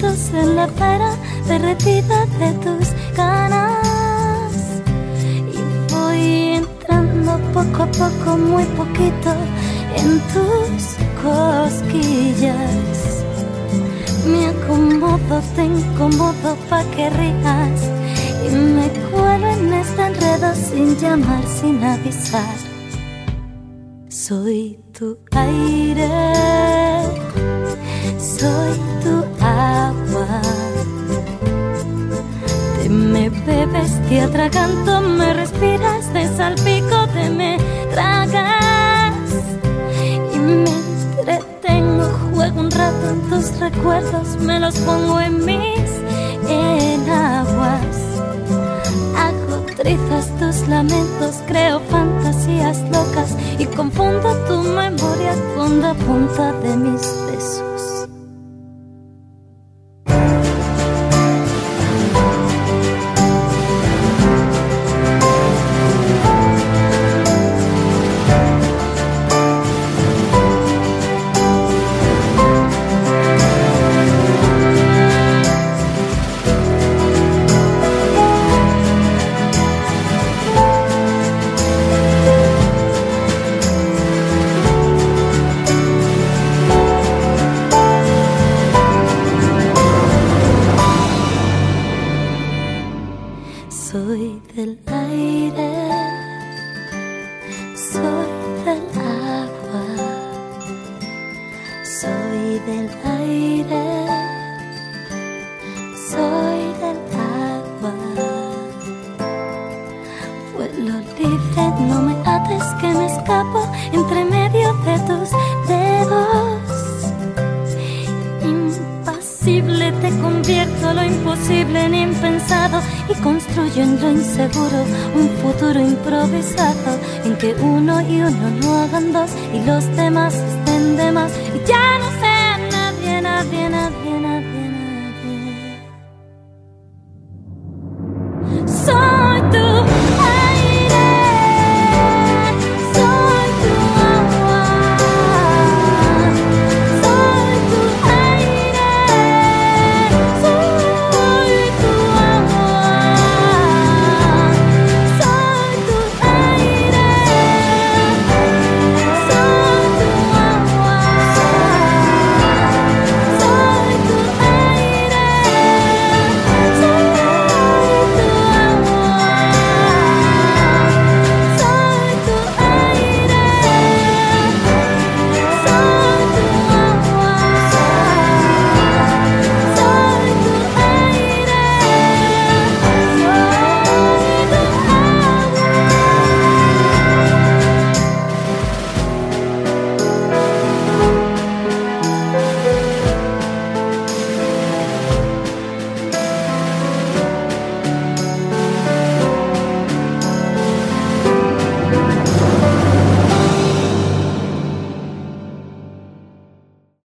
besos en la pera derretida de tus ganas. Y voy entrando poco a poco, muy poquito, en tus cosquillas. Me acomodo, te incomodo pa' que rías. Y me cuelo en este enredo sin llamar, sin avisar. Soy tu aire, soy tu agua. Te me bebes, te atraganto, me respiras, te salpico, te me tragas. Y me entretengo, juego un rato en tus recuerdos, me los pongo en mis enaguas. Hago trizas tus lamentos, creo fantasías locas y confundo tu memoria con la punta de mis besos. Soy del aire, soy del agua, soy del aire, soy del agua. Vuelo libre, no me ates que me escapo entre medio de tus dedos. Impasible, te convierto lo imposible en impensado y construyo en lo inseguro un futuro improvisado en que uno y uno no hagan dos y los demás estén de más y ya no sea nadie, nadie, nadie.